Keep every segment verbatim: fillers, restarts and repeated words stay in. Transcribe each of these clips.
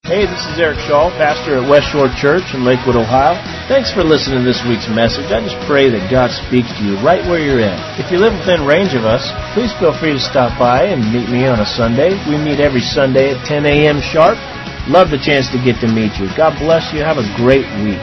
Hey, this is Eric Shaw, pastor at West Shore Church in Lakewood, Ohio. Thanks for listening to this week's message. I just pray that God speaks to you right where you're at. If you live within range of us, please feel free to stop by and meet me on a Sunday. We meet every Sunday at ten a.m. sharp. Love the chance to get to meet you. God bless you. Have a great week.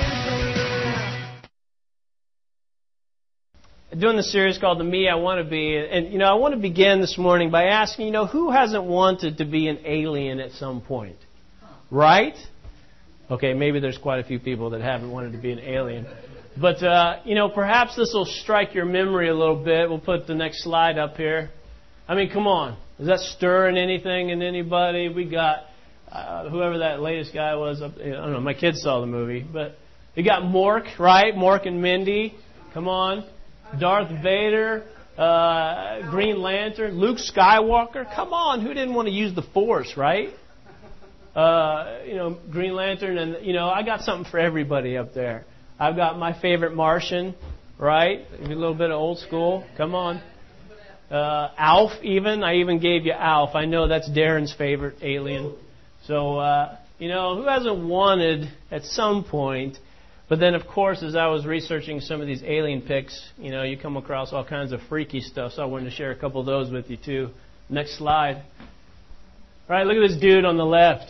Doing the series called The Me I Want to Be. And, you know, I want to begin this morning by asking, you know, who hasn't wanted to be an alien at some point? Right? Okay, maybe there's quite a few people that haven't wanted to be an alien. But, uh, you know, perhaps this will strike your memory a little bit. We'll put the next slide up here. I mean, come on. Is that stirring anything in anybody? We got uh, whoever that latest guy was. Up, I don't know. My kids saw the movie. But we got Mork, right? Mork and Mindy. Come on. Darth Vader. Uh, Green Lantern. Luke Skywalker. Come on. Who didn't want to use the Force, right? Uh, you know, Green Lantern, and, you know, I got something for everybody up there. I've got my favorite Martian, right? A little bit of old school. Come on. Uh, Alf, even. I even gave you Alf. I know that's Darren's favorite alien. So, uh, you know, who hasn't wanted at some point? But then, of course, as I was researching some of these alien pics, you know, you come across all kinds of freaky stuff. So I wanted to share a couple of those with you, too. Next slide. All right, look at this dude on the left.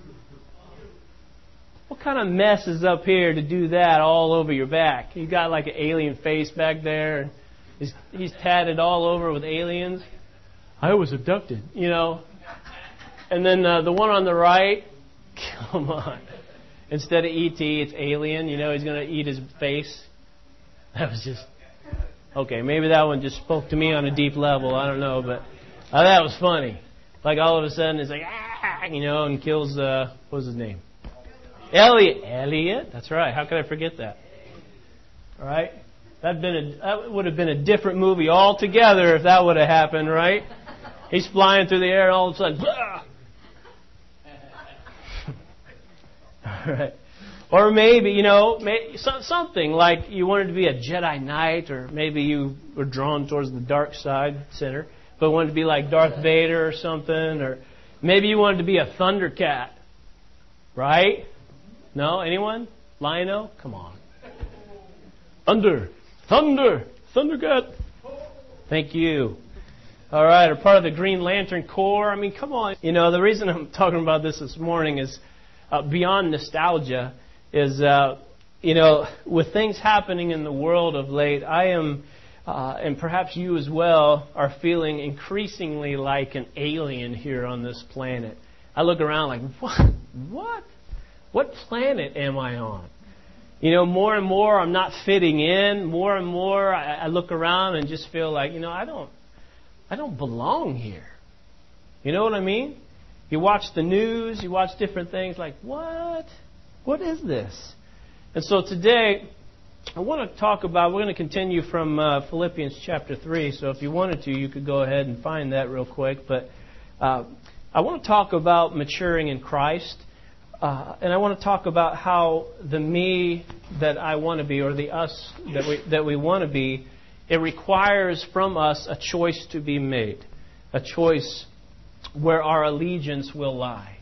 What kind of mess is up here to do that all over your back? You got like an alien face back there. And he's, he's tatted all over with aliens. I was abducted, you know. And then uh, the one on the right, come on. Instead of E T, it's Alien. You know, he's going to eat his face. That was just, okay, maybe that one just spoke to me on a deep level. I don't know, but uh, that was funny. Like all of a sudden it's like, ah, you know, and kills, uh, what was his name? Elliot. Elliot? That's right. How could I forget that? All right? That'd been a, that would have been a different movie altogether if that would have happened, right? He's flying through the air and all of a sudden, blah! All right. Or maybe, you know, may, so, something like you wanted to be a Jedi Knight, or maybe you were drawn towards the dark side, sinner, but wanted to be like Darth Vader or something, or maybe you wanted to be a Thundercat, right? No? Anyone? Lion-O? Come on. Thunder. Thunder. Thundercat. Thank you. All right. Or part of the Green Lantern Corps. I mean, come on. You know, the reason I'm talking about this this morning is uh, beyond nostalgia is, uh, you know, with things happening in the world of late, I am, uh, and perhaps you as well, are feeling increasingly like an alien here on this planet. I look around like, what? What? What planet am I on? You know, more and more I'm not fitting in. More and more I, I look around and just feel like, you know, I don't, I don't belong here. You know what I mean? You watch the news, you watch different things like, what? What is this? And so today, I want to talk about, we're going to continue from uh, Philippians chapter three. So if you wanted to, you could go ahead and find that real quick. But uh, I want to talk about maturing in Christ. Uh, and I want to talk about how the me that I want to be, or the us that we that we want to be, it requires from us a choice to be made, a choice where our allegiance will lie,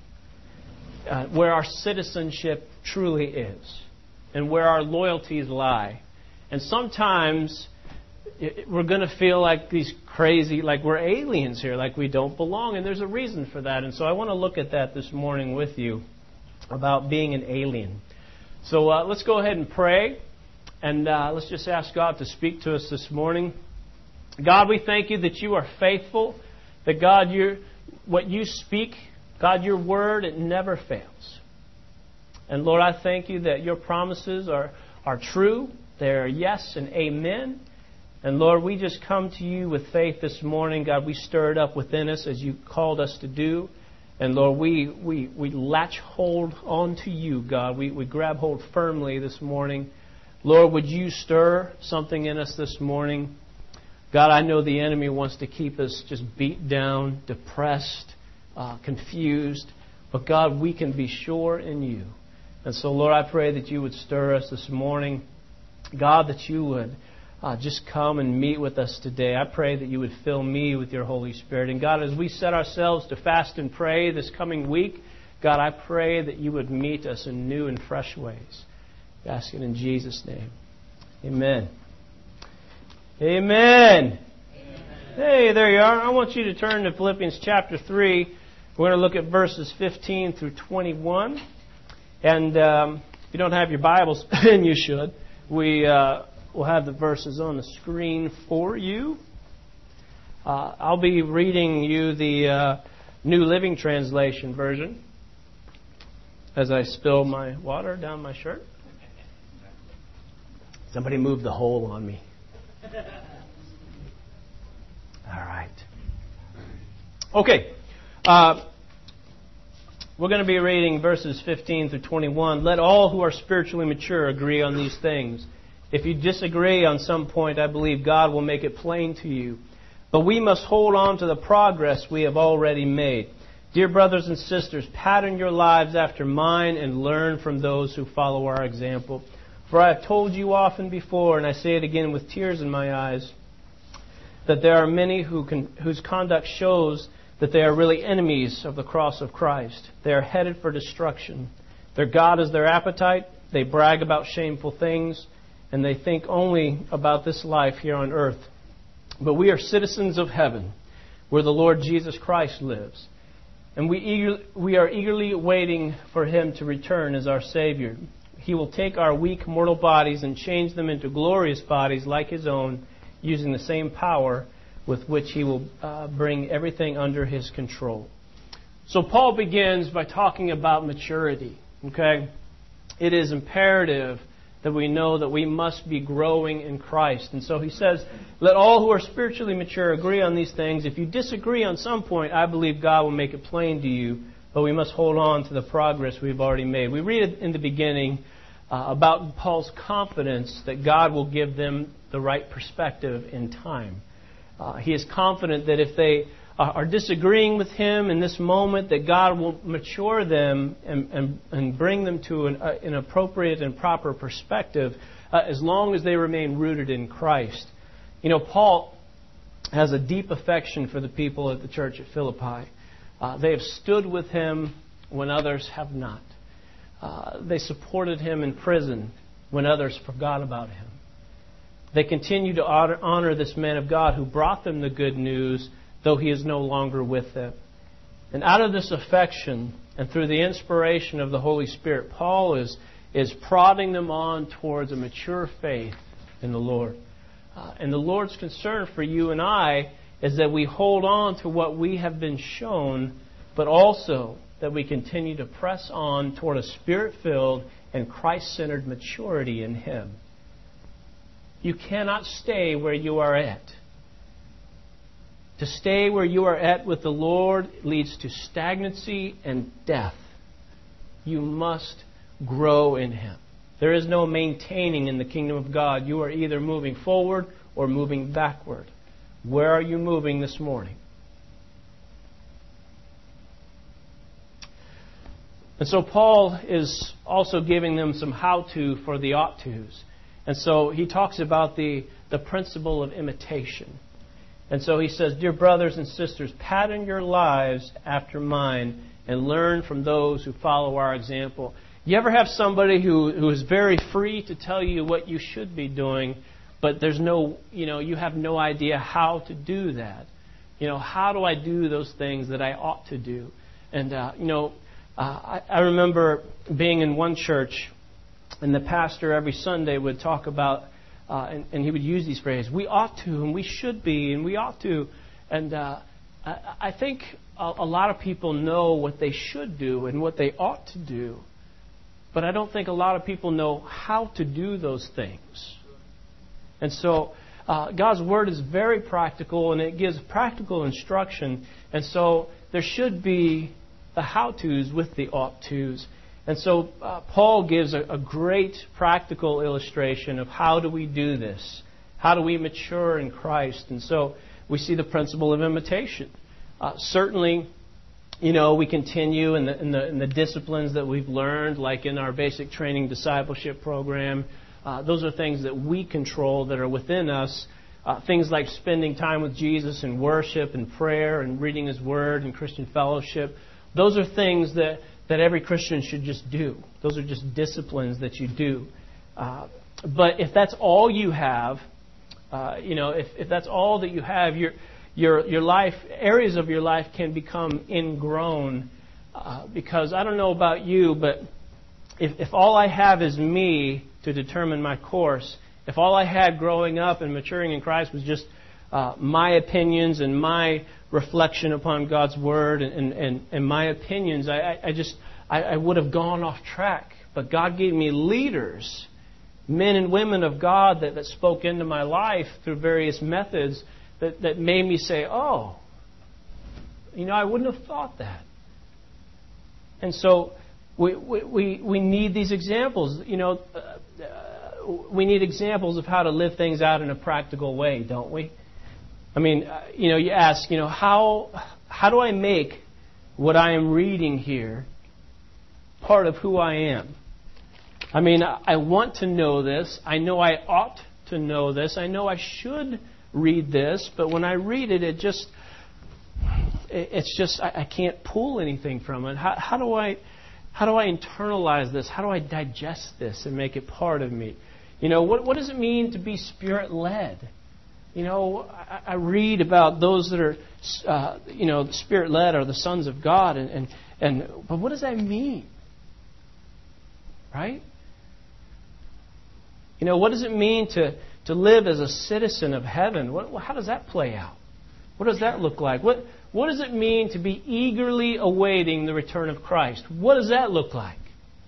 uh, where our citizenship truly is, and where our loyalties lie. And sometimes it, we're going to feel like these crazy, like we're aliens here, like we don't belong, and there's a reason for that. And so I want to look at that this morning with you, about being an alien. So uh, let's go ahead and pray, and uh, let's just ask God to speak to us this morning. God, we thank you that you are faithful, that God, you're, what you speak, God, your word, it never fails. And Lord, I thank you that your promises are, are true. They are yes and amen. And Lord, we just come to you with faith this morning. God, we stir it up within us as you called us to do. And Lord, we, we, we latch hold onto you, God. We, we grab hold firmly this morning. Lord, would you stir something in us this morning? God, I know the enemy wants to keep us just beat down, depressed, uh, confused. But God, we can be sure in you. And so, Lord, I pray that you would stir us this morning. God, that you would uh, just come and meet with us today. I pray that you would fill me with your Holy Spirit. And God, as we set ourselves to fast and pray this coming week, God, I pray that you would meet us in new and fresh ways. We ask it in Jesus' name. Amen. Amen. Amen. Hey, there you are. I want you to turn to Philippians chapter three. We're going to look at verses fifteen through twenty-one. And um, if you don't have your Bibles, and you should, we uh, will have the verses on the screen for you. Uh, I'll be reading you the uh, New Living Translation version as I spill my water down my shirt. Somebody moved the hole on me. All right. Okay. Uh, we're going to be reading verses fifteen through twenty-one. Let all who are spiritually mature agree on these things. If you disagree on some point, I believe God will make it plain to you. But we must hold on to the progress we have already made. Dear brothers and sisters, pattern your lives after mine and learn from those who follow our example. For I have told you often before, and I say it again with tears in my eyes, that there are many who can, whose conduct shows that they are really enemies of the cross of Christ. They are headed for destruction. Their God is their appetite. They brag about shameful things, and they think only about this life here on earth. But we are citizens of heaven, where the Lord Jesus Christ lives. And we, eager, we are eagerly waiting for Him to return as our Savior. He will take our weak mortal bodies and change them into glorious bodies like His own, using the same power with which He will uh, bring everything under His control. So Paul begins by talking about maturity. Okay, it is imperative that we know that we must be growing in Christ. And so he says, let all who are spiritually mature agree on these things. If you disagree on some point, I believe God will make it plain to you. But we must hold on to the progress we've already made. We read in the beginning uh, about Paul's confidence that God will give them the right perspective in time. Uh, he is confident that if they are disagreeing with him in this moment, that God will mature them and, and, and bring them to an, uh, an appropriate and proper perspective uh, as long as they remain rooted in Christ. You know, Paul has a deep affection for the people at the church at Philippi. Uh, they have stood with him when others have not. Uh, they supported him in prison when others forgot about him. They continue to honor, honor this man of God who brought them the good news, though he is no longer with them. And out of this affection, and through the inspiration of the Holy Spirit, Paul is, is prodding them on towards a mature faith in the Lord. Uh, and the Lord's concern for you and I is that we hold on to what we have been shown, but also that we continue to press on toward a Spirit-filled and Christ-centered maturity in Him. You cannot stay where you are at. To stay where you are at with the Lord leads to stagnancy and death. You must grow in Him. There is no maintaining in the kingdom of God. You are either moving forward or moving backward. Where are you moving this morning? And so Paul is also giving them some how-to for the ought-tos. And so he talks about the, the principle of imitation. And so he says, dear brothers and sisters, pattern your lives after mine and learn from those who follow our example. You ever have somebody who, who is very free to tell you what you should be doing, but there's no, you know, you have no idea how to do that? You know, how do I do those things that I ought to do? And, uh, you know, uh, I, I remember being in one church, and the pastor every Sunday would talk about Uh, and, and he would use these phrases, we ought to, and we should be, and we ought to. And uh, I, I think a, a lot of people know what they should do and what they ought to do. But I don't think a lot of people know how to do those things. And so uh, God's Word is very practical, and it gives practical instruction. And so there should be the how-tos with the ought-tos. And so uh, Paul gives a, a great practical illustration of how do we do this? How do we mature in Christ? And so we see the principle of imitation. Uh, certainly, you know, we continue in the, in, the, in the disciplines that we've learned, like in our basic training discipleship program. Uh, those are things that we control that are within us. Uh, things like spending time with Jesus in worship and prayer and reading His Word and Christian fellowship. Those are things that that every Christian should just do. Those are just disciplines that you do. Uh, but if that's all you have, uh, you know, if, if that's all that you have, your your your life, areas of your life can become ingrown. Uh, because I don't know about you, but if, if all I have is me to determine my course, if all I had growing up and maturing in Christ was just uh, my opinions and my reflection upon God's Word and, and, and, and my opinions, I, I, I just I, I would have gone off track. But God gave me leaders, men and women of God that, that spoke into my life through various methods that, that made me say, oh, you know, I wouldn't have thought that. And so we, we, we need these examples. You know, uh, uh, we need examples of how to live things out in a practical way, don't we? I mean, uh, you know, you ask, you know, how how do I make what I am reading here part of who I am? I mean, I, I want to know this. I know I ought to know this. I know I should read this. But when I read it, it just... It's just I, I can't pull anything from it. How, how do I, how do I internalize this? How do I digest this and make it part of me? You know, what what does it mean to be Spirit-led? You know, I, I read about those that are, uh, you know, Spirit-led are the sons of God, and, and and but what does that mean? Right? You know, what does it mean to to live as a citizen of heaven? What, how does that play out? What does that look like? What What does it mean to be eagerly awaiting the return of Christ? What does that look like?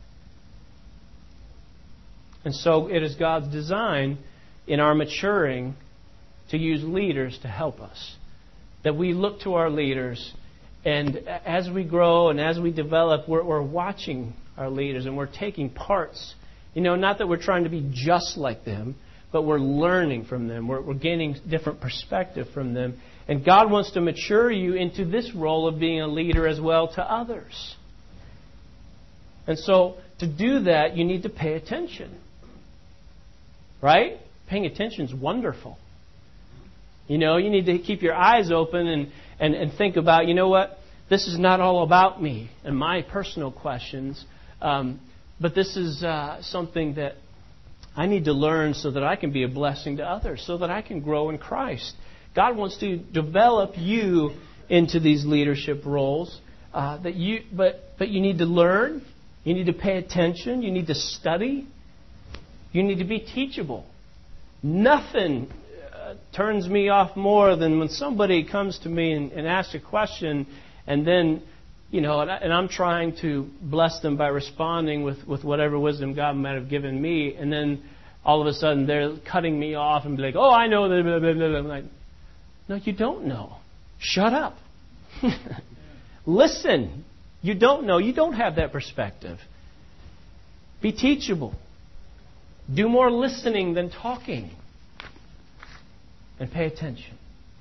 And so it is God's design in our maturing to use leaders to help us. That we look to our leaders, and as we grow and as we develop, we're, we're watching our leaders and we're taking parts. You know, not that we're trying to be just like them, but we're learning from them. We're, we're gaining different perspective from them. And God wants to mature you into this role of being a leader as well to others. And so, to do that, you need to pay attention. Right? Paying attention is wonderful. You know, you need to keep your eyes open and, and, and think about, you know what? This is not all about me and my personal questions. Um, but this is uh, something that I need to learn so that I can be a blessing to others, so that I can grow in Christ. God wants to develop you into these leadership roles, uh, that you, but but you need to learn, you need to pay attention, you need to study, you need to be teachable. Nothing uh, turns me off more than when somebody comes to me and, and asks a question, and then, you know, and, I, and I'm trying to bless them by responding with, with whatever wisdom God might have given me, and then all of a sudden they're cutting me off and be like, oh, I know that, blah, blah, blah, blah. I'm like, no, you don't know. Shut up. Listen. You don't know. You don't have that perspective. Be teachable. Do more listening than talking. And pay attention.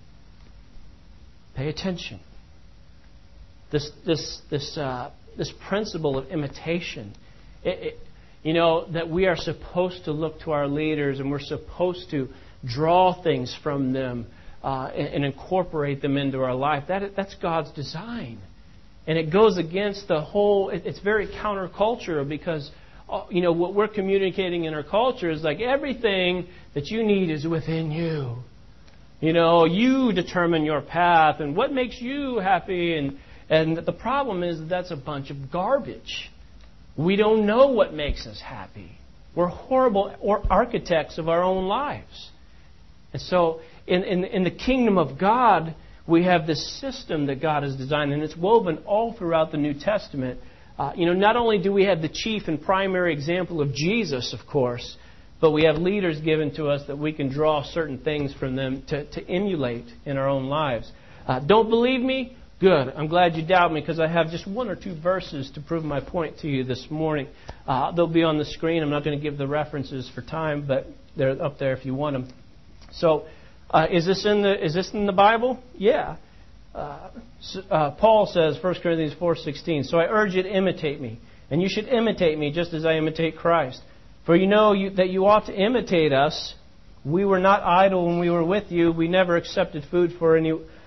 Pay attention. This this this uh, this principle of imitation. It, it, you know, that we are supposed to look to our leaders and we're supposed to draw things from them. Uh, and, and incorporate them into our life. That that's God's design, and it goes against the whole. It, it's very countercultural because uh, you know what we're communicating in our culture is like everything that you need is within you. You know, you determine your path and what makes you happy, and and the problem is that that's a bunch of garbage. We don't know what makes us happy. We're horrible or architects of our own lives, and so. In, in, in the kingdom of God, we have this system that God has designed, and it's woven all throughout the New Testament. Uh, you know, not only do we have the chief and primary example of Jesus, of course, but we have leaders given to us that we can draw certain things from them to, to emulate in our own lives. Uh, don't believe me? Good. I'm glad you doubt me because I have just one or two verses to prove my point to you this morning. Uh, they'll be on the screen. I'm not going to give the references for time, but they're up there if you want them. So... Uh, is this in the is this in the Bible? Yeah. Uh, uh, Paul says, First Corinthians four sixteen, so I urge you to imitate me, and you should imitate me just as I imitate Christ. For you know you, that you ought to imitate us. We were not idle when we were with you. We never accepted food for any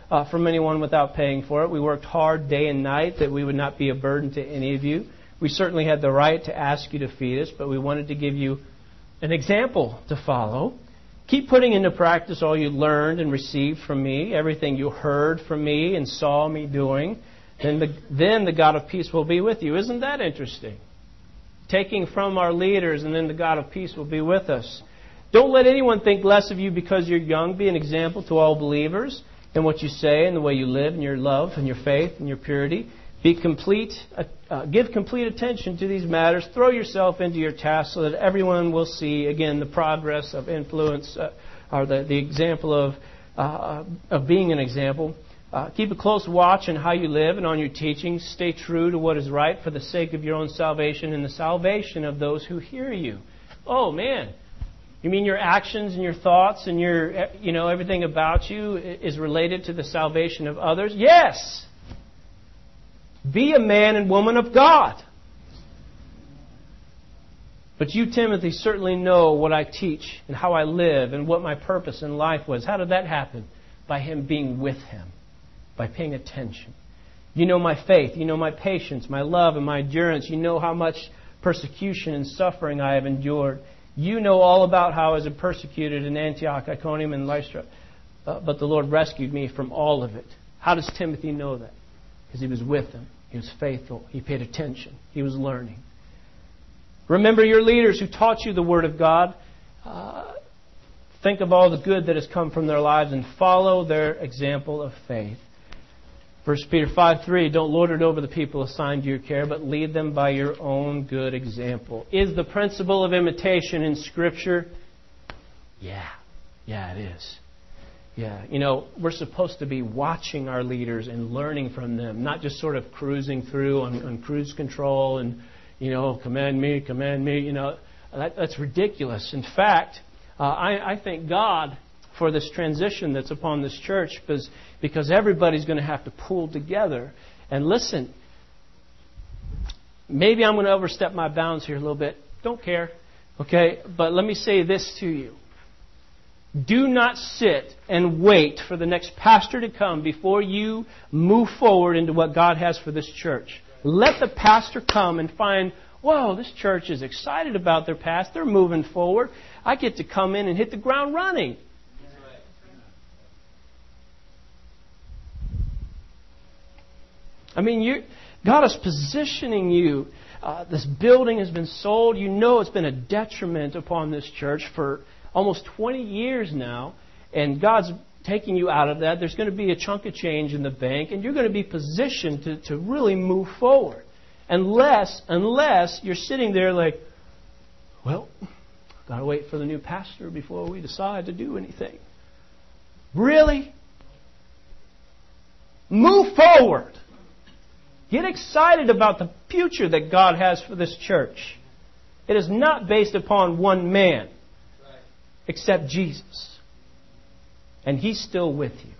uh, from anyone without paying for it. We worked hard day and night that we would not be a burden to any of you. We certainly had the right to ask you to feed us, but we wanted to give you an example to follow. Keep putting into practice all you learned and received from me, everything you heard from me and saw me doing. Then the, then the God of peace will be with you. Isn't that interesting? Taking from our leaders, and then the God of peace will be with us. Don't let anyone think less of you because you're young. Be an example to all believers in what you say and the way you live, and your love and your faith and your purity. Be complete. Uh, uh, give complete attention to these matters. Throw yourself into your task so that everyone will see, again, the progress of influence, uh, or the, the example of, uh, of being an example. Uh, keep a close watch on how you live and on your teachings. Stay true to what is right for the sake of your own salvation and the salvation of those who hear you. Oh, man. You mean your actions and your thoughts and your, you know, everything about you is related to the salvation of others? Yes! Be a man and woman of God. But you, Timothy, certainly know what I teach and how I live and what my purpose in life was. How did that happen? By Him being with Him. By paying attention. You know my faith. You know my patience, my love, and my endurance. You know how much persecution and suffering I have endured. You know all about how I was persecuted in Antioch, Iconium, and Lystra. Uh, but the Lord rescued me from all of it. How does Timothy know that? Because he was with them. He was faithful. He paid attention. He was learning. Remember your leaders who taught you the Word of God. Uh, think of all the good that has come from their lives and follow their example of faith. First Peter five three, don't lord it over the people assigned to your care, but lead them by your own good example. Is the principle of imitation in Scripture? Yeah. Yeah, it is. Yeah, you know, we're supposed to be watching our leaders and learning from them, not just sort of cruising through on, on cruise control and, you know, command me, command me. You know, that, that's ridiculous. In fact, uh, I, I thank God for this transition that's upon this church because, because everybody's going to have to pull together. And listen, maybe I'm going to overstep my bounds here a little bit. Don't care. Okay? But let me say this to you. Do not sit and wait for the next pastor to come before you move forward into what God has for this church. Let the pastor come and find, whoa, this church is excited about their past. They're moving forward. I get to come in and hit the ground running. I mean, you, God is positioning you. Uh, this building has been sold. You know it's been a detriment upon this church for almost twenty years now, and God's taking you out of that. There's going to be a chunk of change in the bank, and you're going to be positioned to, to really move forward. Unless, unless you're sitting there like, well, got to wait for the new pastor before we decide to do anything. Really? Move forward. Get excited about the future that God has for this church. It is not based upon one man. Except Jesus. And He's still with you.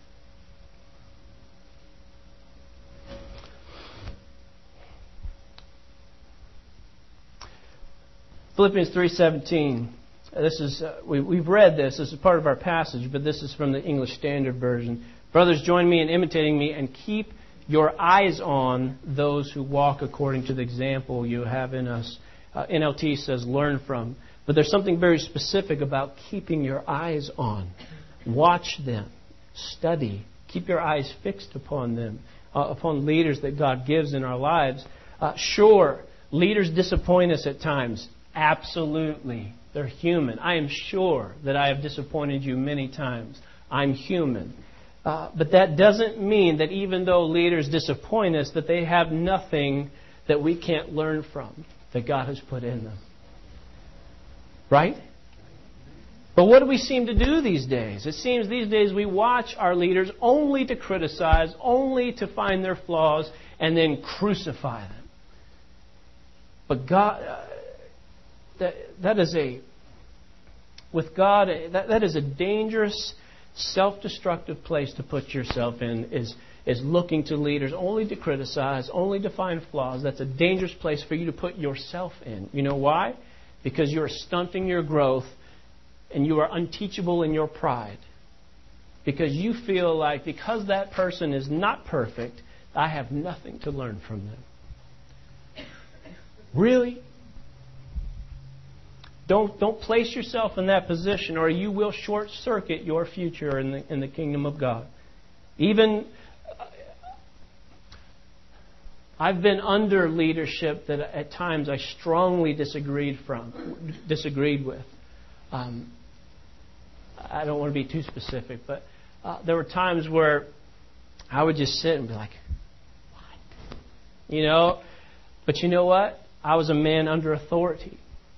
Philippians three seventeen. This is uh, we, we've read this. This is part of our passage, but this is from the English Standard Version. Brothers, join me in imitating me and keep your eyes on those who walk according to the example you have in us. Uh, N L T says, learn from. But there's something very specific about keeping your eyes on. Watch them. Study. Keep your eyes fixed upon them, uh, upon leaders that God gives in our lives. Uh, sure, leaders disappoint us at times. Absolutely. They're human. I am sure that I have disappointed you many times. I'm human. Uh, but that doesn't mean that even though leaders disappoint us, that they have nothing that we can't learn from, that God has put in them. Right? But what do we seem to do these days? It seems these days we watch our leaders only to criticize, only to find their flaws, and then crucify them. But God, uh, that, that is a, with God, that, that is a dangerous, self-destructive place to put yourself in, is, is looking to leaders only to criticize, only to find flaws. That's a dangerous place for you to put yourself in. You know why? Because you are stunting your growth and you are unteachable in your pride. because you feel like because that person is not perfect, I have nothing to learn from them. Really? Don't don't place yourself in that position, or you will short circuit your future in the in the kingdom of God. Even uh, I've been under leadership that at times I strongly disagreed from disagreed with. Um, I don't want to be too specific, but uh, there were times where I would just sit and be like, "What?" You know. But you know what? I was a man under authority.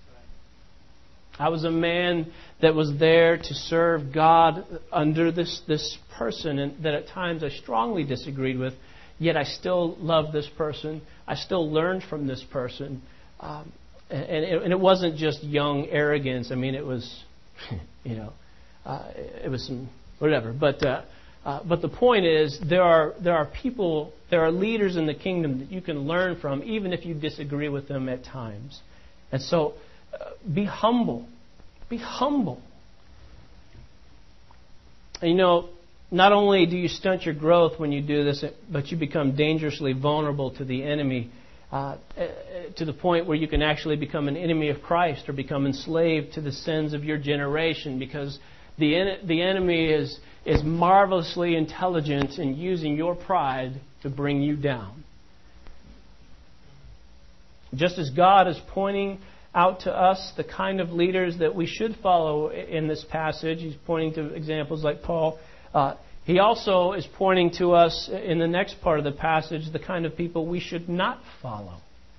I was a man that was there to serve God under this, this person, and that at times I strongly disagreed with, yet I still loved this person. I still learned from this person. Um, and, it, and it wasn't just young arrogance. I mean, it was, you know, uh, it was some whatever. But uh, uh, but the point is, there are there are people, there are leaders in the kingdom that you can learn from, even if you disagree with them at times. And so, uh, be humble. Be humble. And you know, not only do you stunt your growth when you do this, but you become dangerously vulnerable to the enemy, uh, to the point where you can actually become an enemy of Christ or become enslaved to the sins of your generation, because the en- the enemy is is marvelously intelligent in using your pride to bring you down. Just as God is pointing out to us the kind of leaders that we should follow in this passage, He's pointing to examples like Paul. Uh, he also is pointing to us in the next part of the passage the kind of people we should not follow.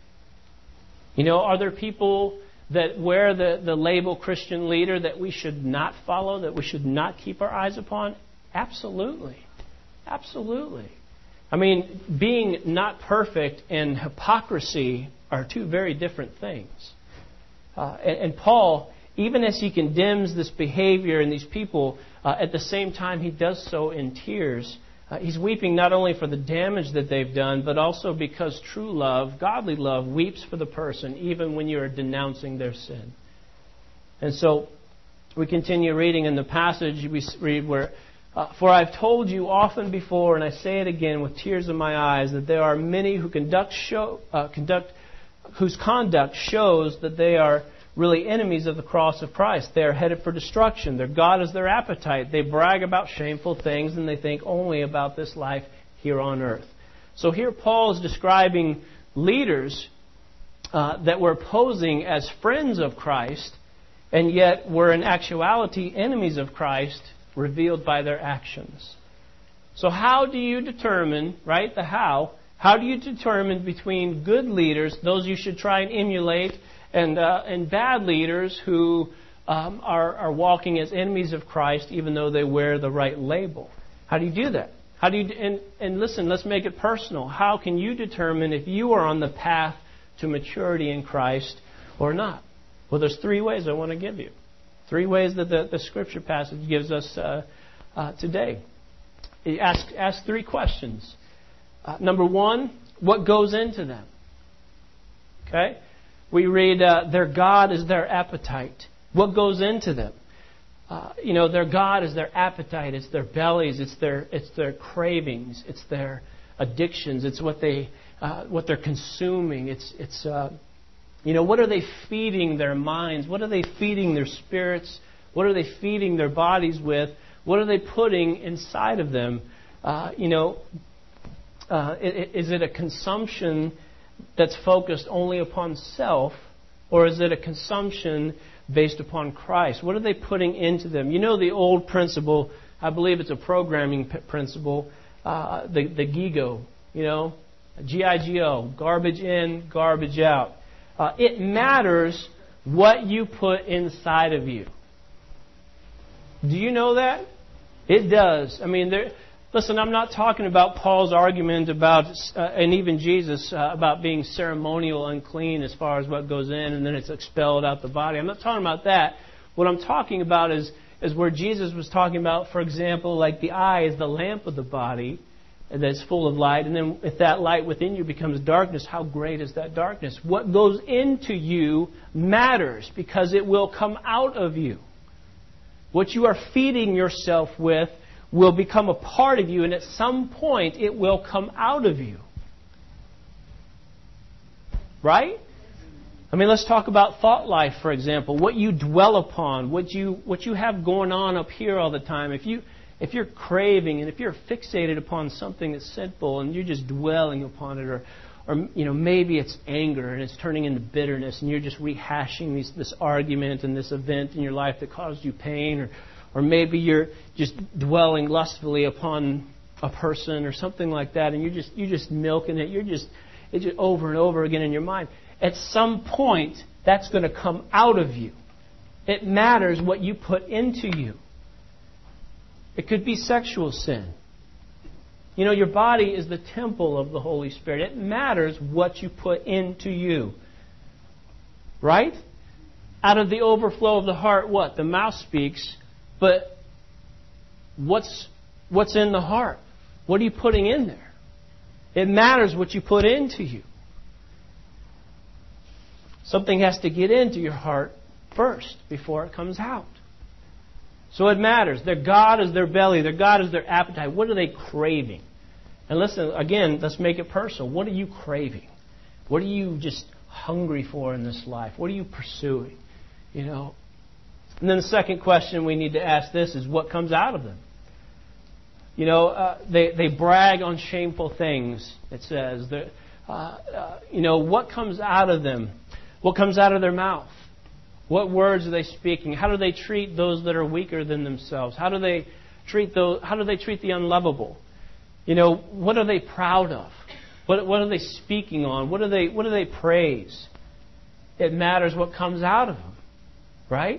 You know, are there people that wear the, the label Christian leader that we should not follow, that we should not keep our eyes upon? Absolutely. Absolutely. I mean, being not perfect and hypocrisy are two very different things. Uh, and, and Paul, even as he condemns this behavior and these people, uh, at the same time he does so in tears. Uh, he's weeping not only for the damage that they've done, but also because true love, godly love, weeps for the person even when you are denouncing their sin. And so we continue reading in the passage. We read where, uh, "For I've told you often before, and I say it again with tears in my eyes, that there are many who conduct show, uh, conduct whose conduct shows that they are really enemies of the cross of Christ. They are headed for destruction. Their God is their appetite. They brag about shameful things, and they think only about this life here on earth." So here Paul is describing leaders uh, that were posing as friends of Christ, and yet were in actuality enemies of Christ, revealed by their actions. So how do you determine, right, the how, how do you determine between good leaders, those you should try and emulate, And uh, and bad leaders who um, are, are walking as enemies of Christ, even though they wear the right label? How do you do that? How do you? And, and listen, let's make it personal. How can you determine if you are on the path to maturity in Christ or not? Well, there's three ways I want to give you. Three ways that the, the Scripture passage gives us uh, uh, today. Ask ask three questions. Uh, number one, what goes into them? Okay. We read, uh, their God is their appetite. What goes into them? Uh, you know, their God is their appetite. It's their bellies. It's their it's their cravings. It's their addictions. It's what they uh, what they're consuming. It's it's uh, you know, what are they feeding their minds? What are they feeding their spirits? What are they feeding their bodies with? What are they putting inside of them? Uh, you know, uh, is it a consumption that's focused only upon self, or is it a consumption based upon Christ? What are they putting into them? You know the old principle, I believe it's a programming p- principle, uh, the, the GIGO, you know, G I G O, garbage in, garbage out. Uh, it matters what you put inside of you. Do you know that? It does. I mean, there... Listen, I'm not talking about Paul's argument about, uh, and even Jesus, uh, about being ceremonial unclean as far as what goes in and then it's expelled out the body. I'm not talking about that. What I'm talking about is, is where Jesus was talking about, for example, like the eye is the lamp of the body that's full of light. And then if that light within you becomes darkness, how great is that darkness? What goes into you matters because it will come out of you. What you are feeding yourself with will become a part of you, and at some point it will come out of you. Right? I mean, let's talk about thought life, for example. What you dwell upon, what you what you have going on up here all the time. If you if you're craving and if you're fixated upon something that's sinful and you're just dwelling upon it, or or you know maybe it's anger and it's turning into bitterness and you're just rehashing these, this argument and this event in your life that caused you pain, or or maybe you're just dwelling lustfully upon a person or something like that, and you're just you're just milking it. You're just it's just over and over again in your mind. At some point, that's going to come out of you. It matters what you put into you. It could be sexual sin. You know, your body is the temple of the Holy Spirit. It matters what you put into you. Right? Out of the overflow of the heart, what? The mouth speaks. But what's what's in the heart? What are you putting in there? It matters what you put into you. Something has to get into your heart first before it comes out. So it matters. Their God is their belly. Their God is their appetite. What are they craving? And listen, again, let's make it personal. What are you craving? What are you just hungry for in this life? What are you pursuing? You know. And then the second question we need to ask this is, what comes out of them? You know, uh, they, they brag on shameful things, it says. Uh, uh, you know, what comes out of them? What comes out of their mouth? What words are they speaking? How do they treat those that are weaker than themselves? How do they treat those? How do they treat the unlovable? You know, what are they proud of? What, what are they speaking on? What do they What do they praise? It matters what comes out of them, right?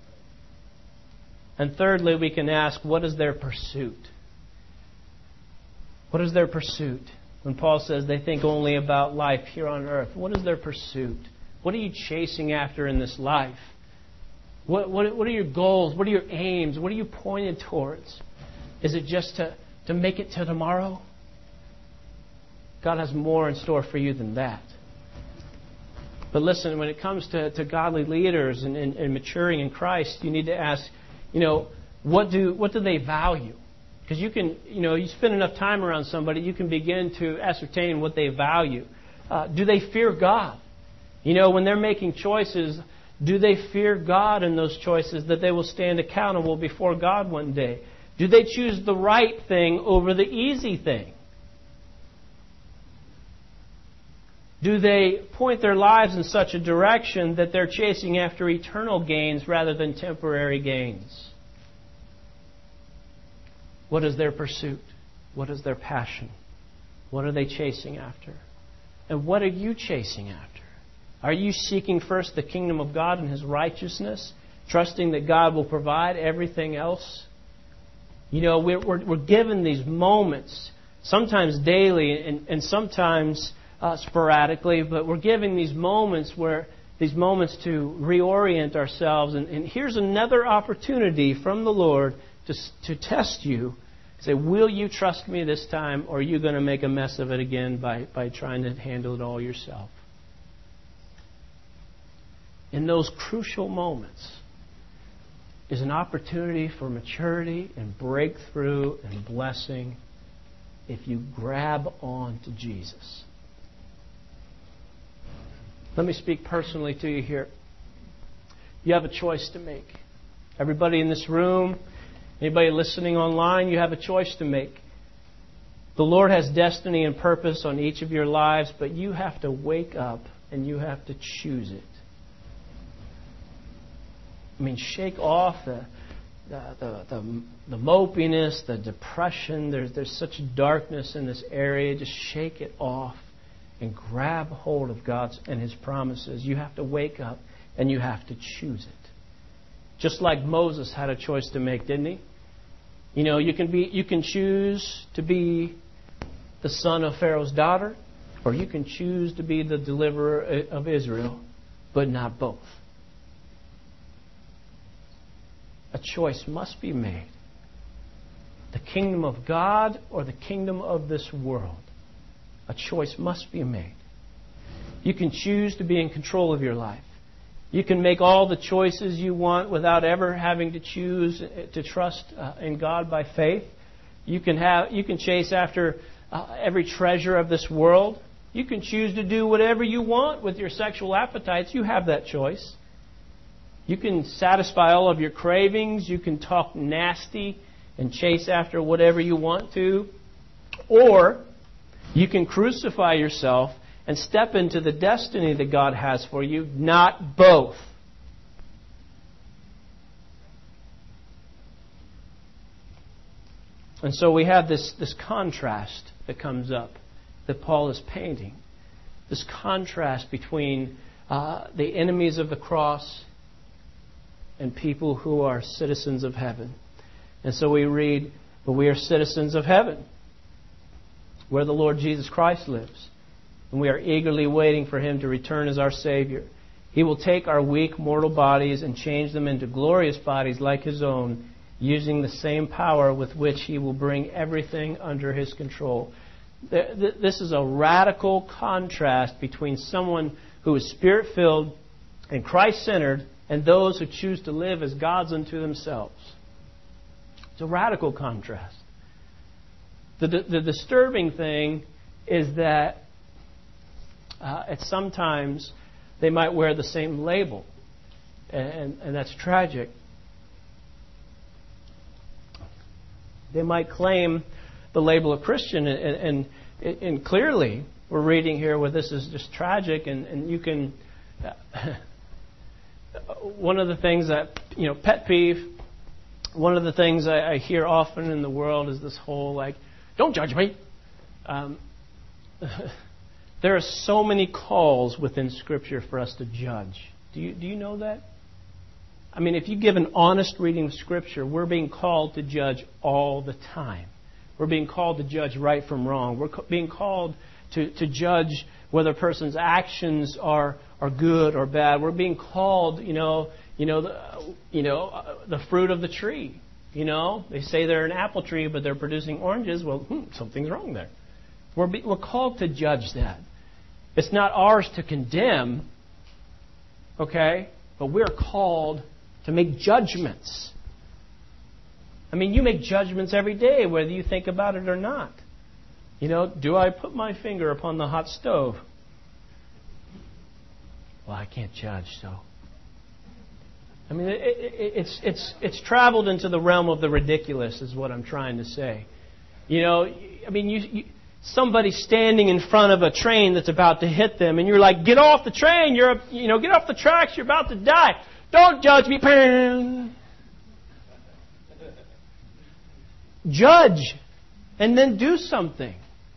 And thirdly, we can ask, what is their pursuit? What is their pursuit? When Paul says they think only about life here on earth, what is their pursuit? What are you chasing after in this life? What, what, what are your goals? What are your aims? What are you pointed towards? Is it just to, to make it to tomorrow? God has more in store for you than that. But listen, when it comes to, to godly leaders and, and, and maturing in Christ, you need to ask, you know, what do what do they value? Because you can, you know, you spend enough time around somebody, you can begin to ascertain what they value. Uh, do they fear God? You know, when they're making choices, do they fear God in those choices, that they will stand accountable before God one day? Do they choose the right thing over the easy thing? Do they point their lives in such a direction that they're chasing after eternal gains rather than temporary gains? What is their pursuit? What is their passion? What are they chasing after? And what are you chasing after? Are you seeking first the kingdom of God and His righteousness, trusting that God will provide everything else? You know, we're, we're, we're given these moments, sometimes daily and, and sometimes uh, sporadically, but we're given these moments where these moments to reorient ourselves. And, and here's another opportunity from the Lord to, to test you. Say, will you trust me this time, or are you going to make a mess of it again by, by trying to handle it all yourself? In those crucial moments is an opportunity for maturity and breakthrough and blessing if you grab on to Jesus. Let me speak personally to you here. You have a choice to make. Everybody in this room, anybody listening online, you have a choice to make. The Lord has destiny and purpose on each of your lives, but you have to wake up and you have to choose it. I mean, shake off the the, the, the, the mopiness, the depression. There's, there's such darkness in this area. Just shake it off and grab hold of God's and His promises. You have to wake up and you have to choose it. Just like Moses had a choice to make, didn't he? You know, you can be you can choose to be the son of Pharaoh's daughter, or you can choose to be the deliverer of Israel, but not both. A choice must be made. The kingdom of God or the kingdom of this world. A choice must be made. You can choose to be in control of your life. You can make all the choices you want without ever having to choose to trust in God by faith. You can have, you can chase after uh, every treasure of this world. You can choose to do whatever you want with your sexual appetites. You have that choice. You can satisfy all of your cravings. You can talk nasty and chase after whatever you want to. Or you can crucify yourself and step into the destiny that God has for you. Not both. And so we have this, this contrast that comes up that Paul is painting. This contrast between uh, the enemies of the cross and people who are citizens of heaven. And so we read, but we are citizens of heaven, where the Lord Jesus Christ lives. And we are eagerly waiting for Him to return as our Savior. He will take our weak mortal bodies and change them into glorious bodies like His own, using the same power with which He will bring everything under His control. This is a radical contrast between someone who is Spirit-filled and Christ-centered and those who choose to live as gods unto themselves. It's a radical contrast. The, the, the disturbing thing is that uh, at sometimes they might wear the same label, and, and that's tragic. They might claim the label of Christian, and, and, and clearly we're reading here where this is just tragic, and, and you can... Uh, one of the things that, you know, pet peeve, one of the things I, I hear often in the world is this whole, like, don't judge me. Um, there are so many calls within Scripture for us to judge. Do you, do you know that? I mean, if you give an honest reading of Scripture, we're being called to judge all the time. We're being called to judge right from wrong. We're being called to, to judge whether a person's actions are, are good or bad. We're being called, you know, you know, the, you know, uh, the fruit of the tree. You know, they say they're an apple tree, but they're producing oranges. Well, hmm, something's wrong there. We're be, we're called to judge that. It's not ours to condemn, okay? But we're called to make judgments. I mean, you make judgments every day, whether you think about it or not. You know, do I put my finger upon the hot stove? Well, I can't judge, so. I mean, it, it, it's it's it's traveled into the realm of the ridiculous, is what I'm trying to say. You know, I mean, you, you somebody standing in front of a train that's about to hit them, and you're like, "Get off the train! You're, a, you know, get off the tracks! You're about to die! Don't judge me!" Judge, and then do something.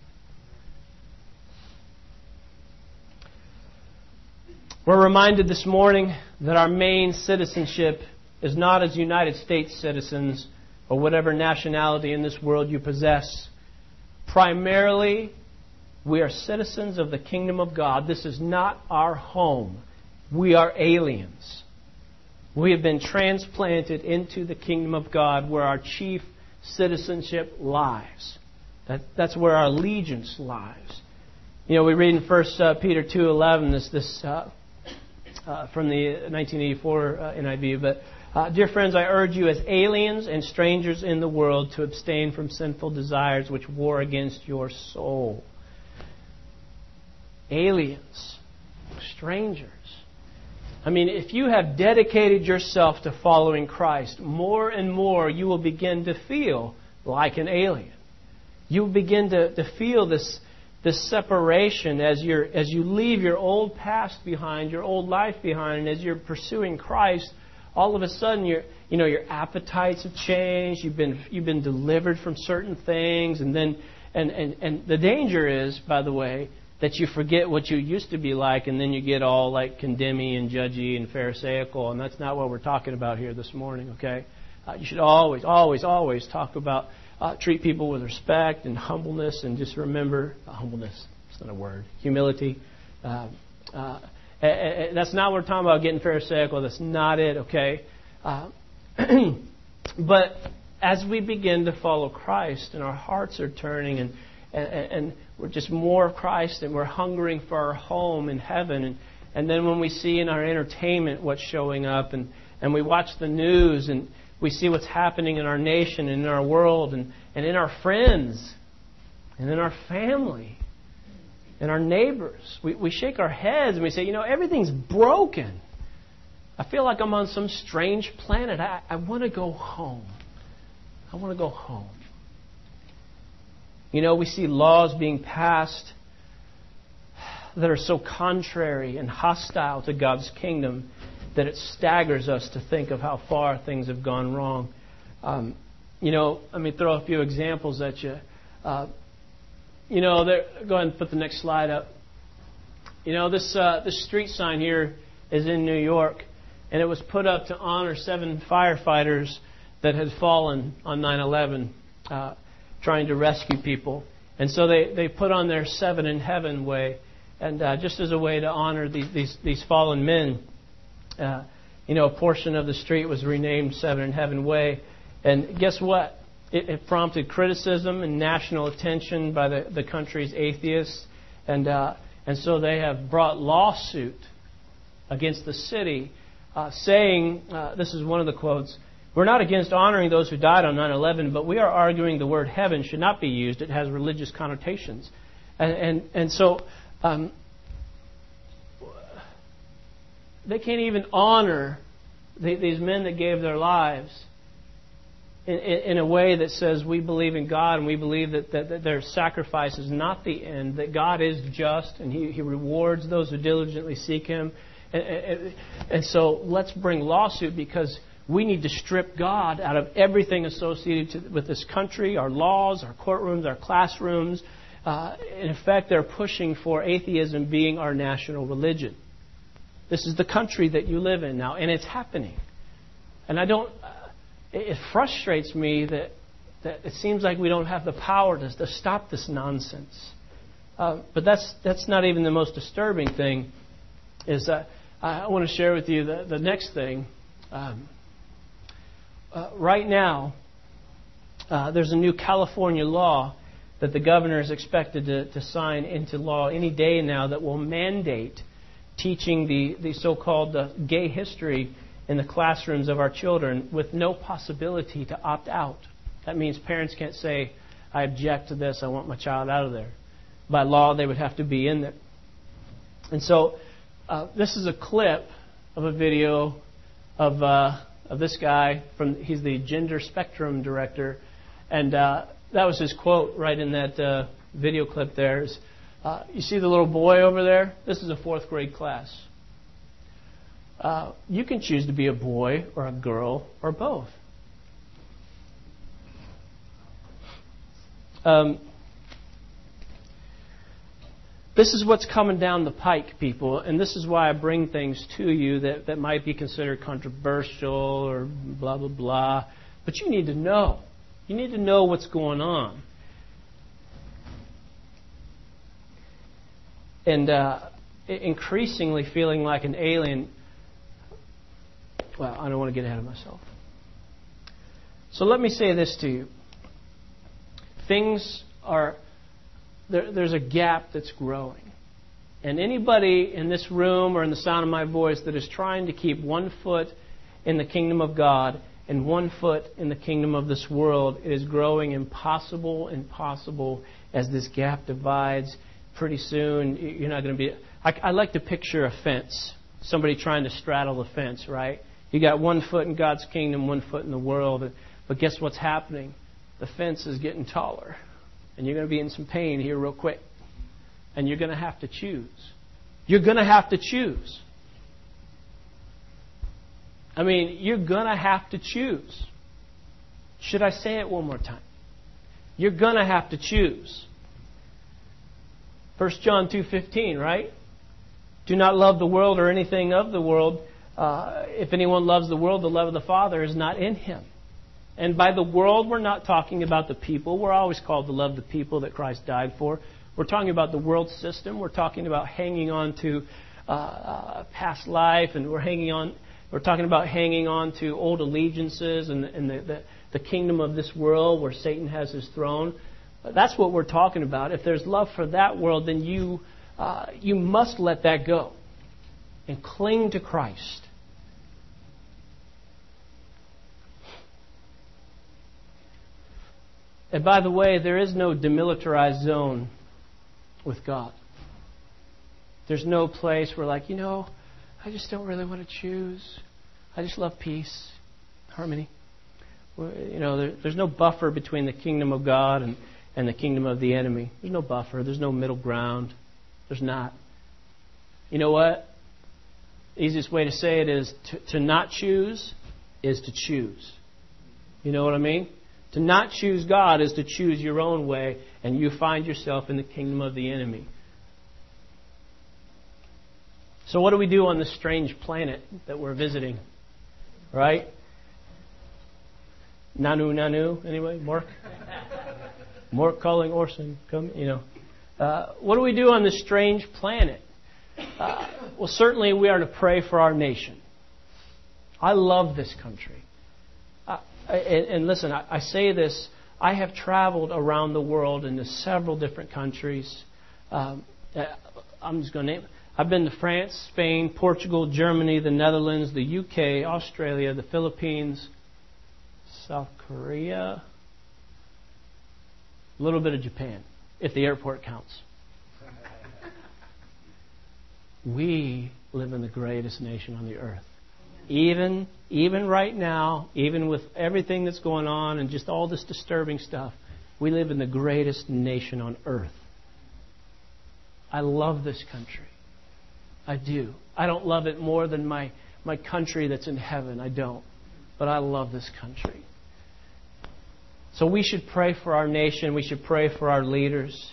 We're reminded this morning that our main citizenship is not as United States citizens or whatever nationality in this world you possess. Primarily, we are citizens of the kingdom of God. This is not our home. We are aliens. We have been transplanted into the kingdom of God, where our chief citizenship lies. That, that's where our allegiance lies. You know, we read in First Peter two eleven this this uh, uh, from the nineteen eighty-four uh, N I V. But uh, dear friends, I urge you as aliens and strangers in the world to abstain from sinful desires which war against your soul. Aliens, strangers. I mean, if you have dedicated yourself to following Christ, more and more you will begin to feel like an alien. You will begin to, to feel this, this separation as you're as you leave your old past behind, your old life behind, and as you're pursuing Christ. All of a sudden, your you know your appetites have changed. You've been you've been delivered from certain things, and then and, and, and the danger is, by the way, that you forget what you used to be like, and then you get all like condemning and judgy and pharisaical, and that's not what we're talking about here this morning, okay? Uh, you should always, always, always talk about, uh, treat people with respect and humbleness, and just remember, uh, humbleness, it's not a word, humility. Uh, uh, and that's not what we're talking about, getting pharisaical. That's not it, okay? Uh, but as we begin to follow Christ, and our hearts are turning, and And, and we're just more of Christ, and we're hungering for our home in heaven. And, and then when we see in our entertainment what's showing up, and, and we watch the news, and We see what's happening in our nation and in our world and, and in our friends and in our family and our neighbors. We, we shake our heads and we say, you know, everything's broken. I feel like I'm on some strange planet. I, I want to go home. I want to go home. You know, we see laws being passed that are so contrary and hostile to God's kingdom that it staggers us to think of how far things have gone wrong. Um, you know, let me throw a few examples at you. Uh, you know, there, go ahead and put the next slide up. You know, this uh, this street sign here is in New York, and it was put up to honor seven firefighters that had fallen on nine eleven, uh, trying to rescue people. And so they, they put on their Seven in Heaven way, and uh, just as a way to honor these these, these fallen men. Uh, you know, a portion of the street was renamed Seven in Heaven Way. And guess what? It, it prompted criticism and national attention by the, the country's atheists. And uh, and so they have brought lawsuit against the city, uh, saying, uh, this is one of the quotes, "We're not against honoring those who died on nine eleven, but we are arguing the word heaven should not be used. It has religious connotations." And, and, and so... Um, They can't even honor the, these men that gave their lives in, in, in a way that says we believe in God and we believe that, that, that their sacrifice is not the end, that God is just and He, he rewards those who diligently seek Him. And, and, and so let's bring lawsuit because we need to strip God out of everything associated to, with this country, our laws, our courtrooms, our classrooms. Uh, in effect, they're pushing for atheism being our national religion. This is the country that you live in now, and it's happening. And I don't. Uh, it frustrates me that that it seems like we don't have the power to, to stop this nonsense. Uh, but that's that's not even the most disturbing thing. Is uh, I want to share with you the, the next thing. Um, uh, right now, uh, there's a new California law that the governor is expected to, to sign into law any day now that will mandate teaching the, the so-called uh, gay history in the classrooms of our children with no possibility to opt out. That means parents can't say, I object to this, I want my child out of there. By law, they would have to be in there. And so uh, this is a clip of a video of uh, of this guy. From He's the Gender Spectrum Director. And uh, that was his quote right in that uh, video clip there. Is, Uh, you see the little boy over there? This is a fourth grade class. Uh, you can choose to be a boy or a girl or both. Um, this is what's coming down the pike, people, and this is why I bring things to you that, that might be considered controversial or blah, blah, blah. But you need to know. You need to know what's going on. And uh, increasingly feeling like an alien. Well, I don't want to get ahead of myself. So let me say this to you. Things are, there, there's a gap that's growing. And anybody in this room or in the sound of my voice that is trying to keep one foot in the kingdom of God and one foot in the kingdom of this world, it is growing impossible, impossible as this gap divides. Pretty soon, you're not going to be... I, I like to picture a fence. Somebody trying to straddle the fence, right? You got one foot in God's kingdom, one foot in the world. But guess what's happening? The fence is getting taller. And you're going to be in some pain here real quick. And you're going to have to choose. You're going to have to choose. I mean, you're going to have to choose. Should I say it one more time? You're going to have to choose. First John two fifteen, right? Do not love the world or anything of the world. Uh, if anyone loves the world, the love of the Father is not in him. And by the world, we're not talking about the people. We're always called to love the people that Christ died for. We're talking about the world system. We're talking about hanging on to uh, uh, past life, and we're hanging on. We're talking about hanging on to old allegiances and, and the, the, the kingdom of this world where Satan has his throne. That's what we're talking about. If there's love for that world, then you uh, you must let that go and cling to Christ. And by the way, there is no demilitarized zone with God. There's no place where like, you know, I just don't really want to choose. I just love peace, harmony. You know, there, there's no buffer between the kingdom of God and, and the kingdom of the enemy. There's no buffer. There's no middle ground. There's not. You know what? The easiest way to say it is to, to not choose is to choose. You know what I mean? To not choose God is to choose your own way, and you find yourself in the kingdom of the enemy. So what do we do on this strange planet that we're visiting? Right? Nanu, Nanu, anyway, Mark? Mark calling Orson, come, you know. Uh, what do we do on this strange planet? Uh, well, certainly we are to pray for our nation. I love this country. Uh, and, and listen, I, I say this, I have traveled around the world into several different countries. Um, I'm just going to name I've been to France, Spain, Portugal, Germany, the Netherlands, the U K, Australia, the Philippines, South Korea, a little bit of Japan, if the airport counts. We live in the greatest nation on the earth. Even, even right now, even with everything that's going on and just all this disturbing stuff, we live in the greatest nation on earth. I love this country. I do. I don't love it more than my, my country that's in heaven. I don't. But I love this country. So we should pray for our nation. We should pray for our leaders.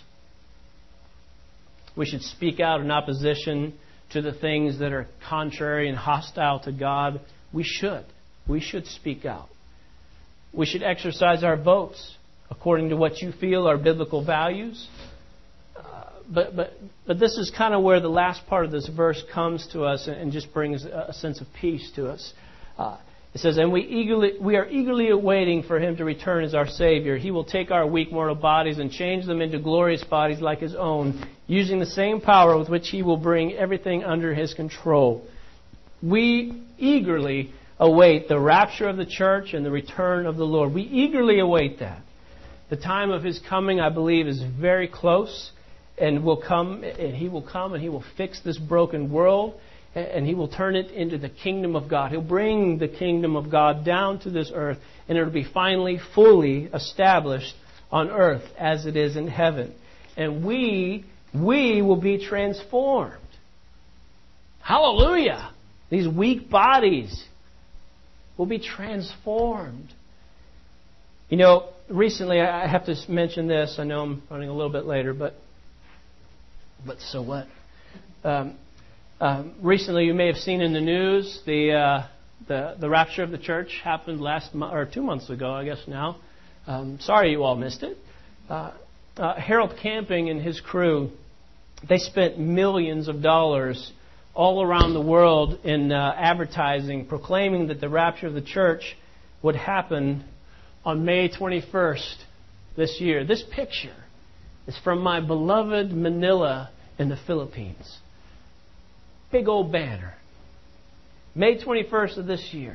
We should speak out in opposition to the things that are contrary and hostile to God. We should. We should speak out. We should exercise our votes according to what you feel are biblical values. Uh, but, but, but this is kind of where the last part of this verse comes to us and just brings a sense of peace to us. Uh, It says, and we eagerly we are eagerly awaiting for Him to return as our Savior. He will take our weak mortal bodies and change them into glorious bodies like His own, using the same power with which He will bring everything under His control. We eagerly await the rapture of the church and the return of the Lord. We eagerly await that. The time of His coming, I believe, is very close, and will come, and He will come and He will fix this broken world. And He will turn it into the kingdom of God. He'll bring the kingdom of God down to this earth, and it will be finally fully established on earth as it is in heaven. And we, we will be transformed. Hallelujah! These weak bodies will be transformed. You know, recently, I have to mention this. I know I'm running a little bit later, but but so what? Um, Um, recently, you may have seen in the news the uh, the, the rapture of the church happened last mo- or two months ago, I guess now. Um, sorry you all missed it. Uh, uh, Harold Camping and his crew, they spent millions of dollars all around the world in uh, advertising, proclaiming that the rapture of the church would happen on May twenty-first this year. This picture is from my beloved Manila in the Philippines. Big old banner. May twenty-first of this year.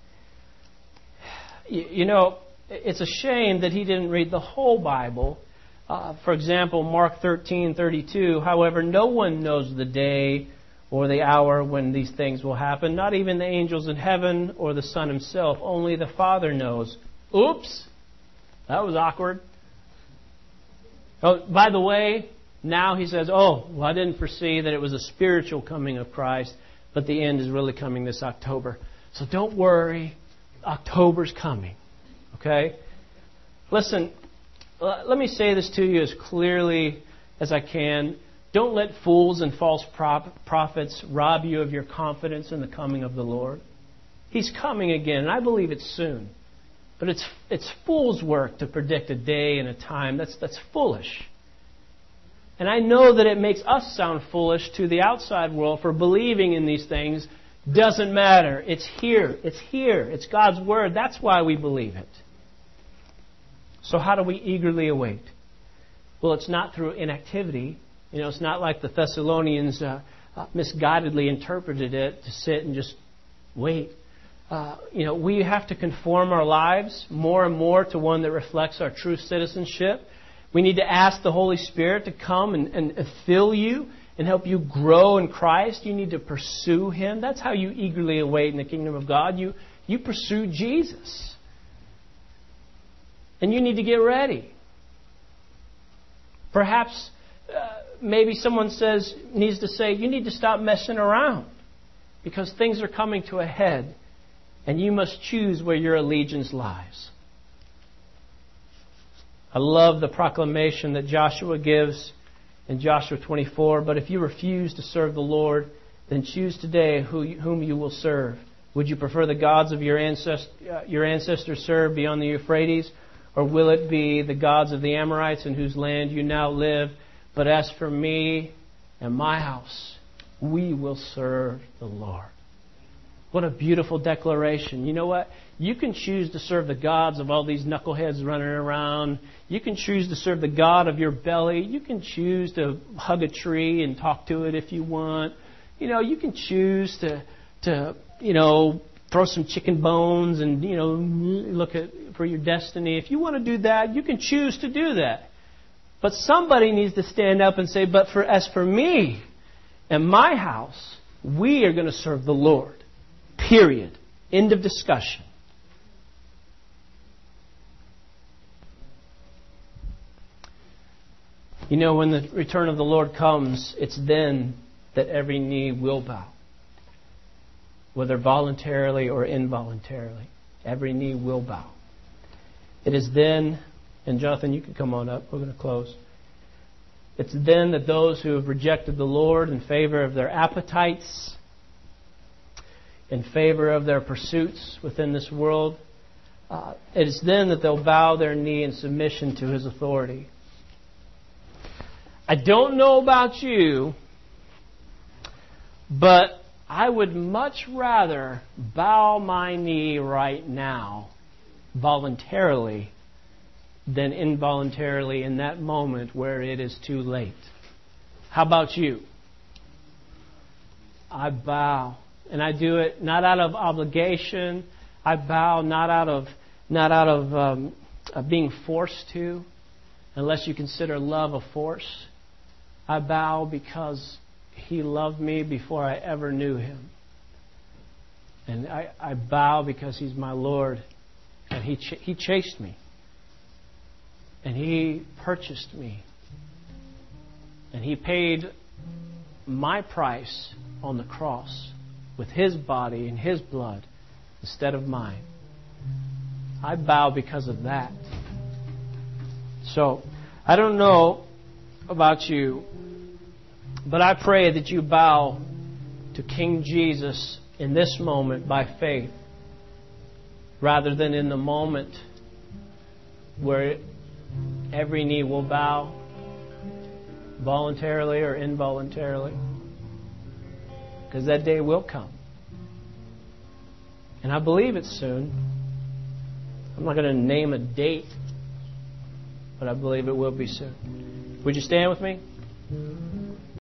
You, you know, it's a shame that he didn't read the whole Bible. Uh, for example, Mark thirteen thirty-two. However, no one knows the day or the hour when these things will happen. Not even the angels in heaven or the Son Himself. Only the Father knows. Oops. That was awkward. Oh, by the way, now he says, oh, well, I didn't foresee that it was a spiritual coming of Christ, but the end is really coming this October. So don't worry, October's coming. Okay? Listen, let me say this to you as clearly as I can. Don't let fools and false prophets rob you of your confidence in the coming of the Lord. He's coming again, and I believe it's soon. But it's it's fool's work to predict a day and a time. That's that's foolish. And I know that it makes us sound foolish to the outside world for believing in these things. Doesn't matter. It's here. It's here. It's God's Word. That's why we believe it. So how do we eagerly await? Well, it's not through inactivity. You know, it's not like the Thessalonians uh, uh, misguidedly interpreted it to sit and just wait. uh, you know, we have to conform our lives more and more to one that reflects our true citizenship. We need to ask the Holy Spirit to come and, and fill you and help you grow in Christ. You need to pursue Him. That's how you eagerly await in the kingdom of God. You, you pursue Jesus. And you need to get ready. Perhaps uh, maybe someone says needs to say, you need to stop messing around because things are coming to a head and you must choose where your allegiance lies. I love the proclamation that Joshua gives in Joshua twenty-four. But if you refuse to serve the Lord, then choose today who, whom you will serve. Would you prefer the gods of your, ancest- uh, your ancestors served beyond the Euphrates? Or will it be the gods of the Amorites in whose land you now live? But as for me and my house, we will serve the Lord. What a beautiful declaration. You know what? You can choose to serve the gods of all these knuckleheads running around. You can choose to serve the God of your belly. You can choose to hug a tree and talk to it if you want. You know, you can choose to, to you know, throw some chicken bones and, you know, look at for your destiny. If you want to do that, you can choose to do that. But somebody needs to stand up and say, but for as for me and my house, we are going to serve the Lord. Period. End of discussion. You know, when the return of the Lord comes, it's then that every knee will bow. Whether voluntarily or involuntarily, every knee will bow. It is then, and Jonathan, you can come on up. We're going to close. It's then that those who have rejected the Lord in favor of their appetites, in favor of their pursuits within this world, uh, it is then that they'll bow their knee in submission to His authority. I don't know about you, but I would much rather bow my knee right now voluntarily than involuntarily in that moment where it is too late. How about you? I bow. And I do it not out of obligation. I bow not out of not out of um, of being forced to, unless you consider love a force. I bow because He loved me before I ever knew Him. And I, I bow because He's my Lord. And He ch- He chased me. And He purchased me. And He paid my price on the cross with His body and His blood instead of mine. I bow because of that. So, I don't know about you, but I pray that you bow to King Jesus in this moment by faith, rather than in the moment where every knee will bow, voluntarily or involuntarily. Because that day will come. And I believe it's soon. I'm not going to name a date, but I believe it will be soon. Would you stand with me?